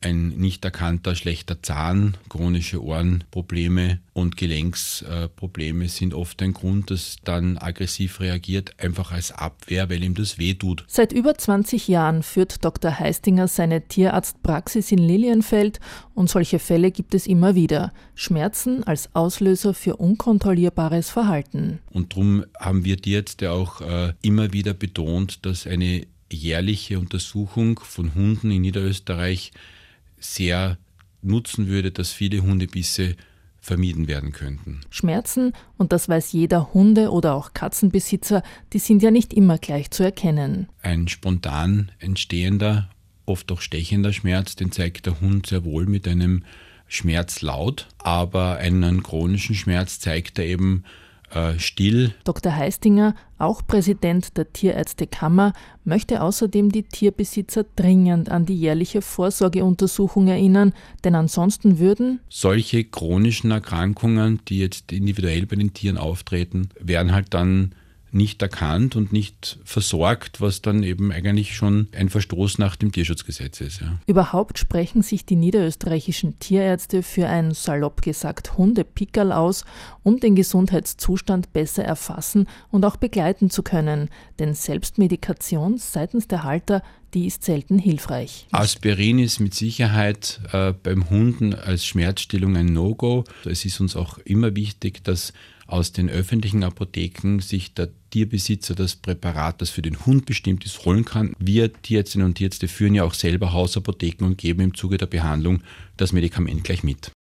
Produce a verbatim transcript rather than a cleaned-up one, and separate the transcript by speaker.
Speaker 1: ein nicht erkannter schlechter Zahn, chronische Ohrenprobleme und Gelenksprobleme sind oft ein Grund, dass dann aggressiv reagiert, einfach als Abwehr, weil ihm das weh tut.
Speaker 2: Seit über zwanzig Jahren führt Doktor Heistinger seine Tierarztpraxis in Lilienfeld und solche Fälle gibt es immer wieder. Schmerzen als Auslöser für unkontrollierbares Verhalten.
Speaker 1: Und darum haben wir Tierärzte auch äh, immer wieder betont, dass eine jährliche Untersuchung von Hunden in Niederösterreich sehr nutzen würde, dass viele Hundebisse vermieden werden könnten.
Speaker 2: Schmerzen, und das weiß jeder Hunde- oder auch Katzenbesitzer, die sind ja nicht immer gleich zu erkennen.
Speaker 1: Ein spontan entstehender, oft auch stechender Schmerz, den zeigt der Hund sehr wohl mit einem Schmerzlaut, aber einen chronischen Schmerz zeigt er eben äh, still.
Speaker 2: Doktor Heistinger, auch Präsident der Tierärztekammer, möchte außerdem die Tierbesitzer dringend an die jährliche Vorsorgeuntersuchung erinnern, denn ansonsten würden
Speaker 1: solche chronischen Erkrankungen, die jetzt individuell bei den Tieren auftreten, werden halt dann nicht erkannt und nicht versorgt, was dann eben eigentlich schon ein Verstoß nach dem Tierschutzgesetz ist. Ja.
Speaker 2: Überhaupt sprechen sich die niederösterreichischen Tierärzte für ein, salopp gesagt, Hundepickerl aus, um den Gesundheitszustand besser erfassen und auch begleiten zu können. Denn Selbstmedikation seitens der Halter, die ist selten hilfreich.
Speaker 1: Aspirin ist mit Sicherheit äh, beim Hunden als Schmerzstillung ein No-Go. Es ist uns auch immer wichtig, dass aus den öffentlichen Apotheken sich der Tierbesitzer das Präparat, das für den Hund bestimmt ist, holen kann. Wir Tierärztinnen und Tierärzte führen ja auch selber Hausapotheken und geben im Zuge der Behandlung das Medikament gleich mit.